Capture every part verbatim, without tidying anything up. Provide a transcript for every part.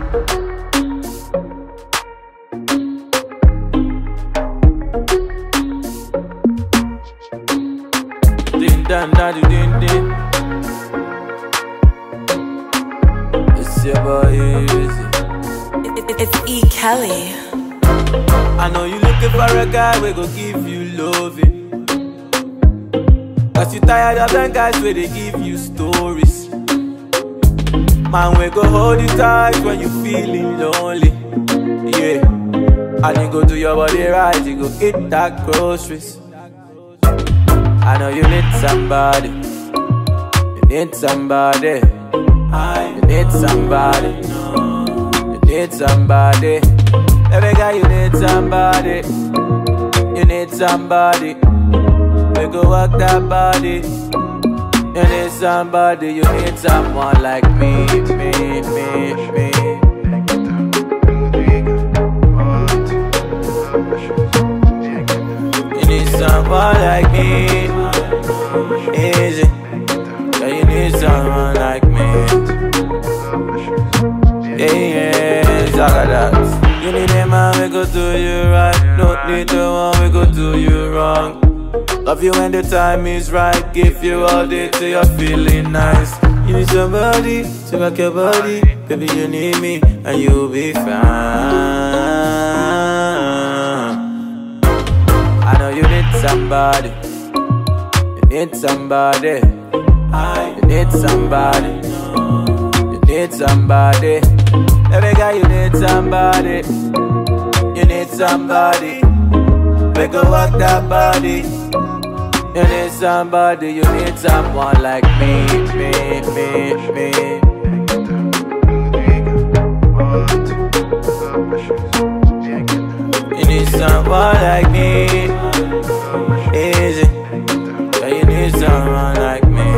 Din dan da do din din. It's your boy Easy. It's E. Kelly. I know you looking for a guy we go give you loving. Cause you tired of them guys where they give you stories. Man, we go hold you tight when you feeling lonely. Yeah, and you go do your body right, you go eat that groceries. I know you need somebody. You need somebody. You need somebody. You need somebody. Every guy, you need somebody. You need somebody. We go work that body. You need somebody. You need someone like me, me, me, me. You need someone like me. Easy. Yeah, you need someone like me. Yeah, yeah, Zagadat. You need a man, we go do you right. Don't need the one, we go do you wrong. Love you when the time is right. Give you all day till you're feeling nice. You need somebody to rock your body. Baby, you need me and you'll be fine. I know you need somebody. You need somebody. You need somebody. You need somebody. Every guy, you need somebody. You need somebody. We go walk that body. You need somebody. You need someone like me, me, me, me. You need someone like me. Easy. Yeah, you need someone like me.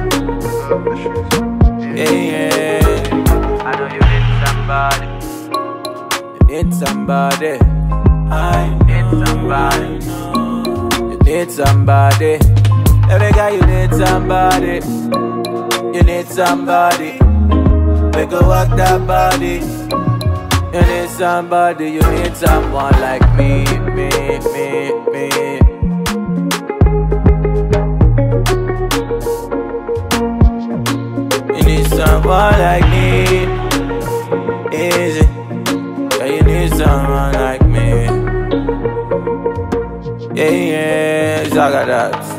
Yeah, yeah. I know you need somebody. You need somebody. I need somebody. You need somebody. Every guy, you need somebody. You need somebody. We go walk that body. You need somebody. You need someone like me, me, me, me. You need someone like me. Easy. Yeah, you need someone like me. Yeah, yeah, Zagadat.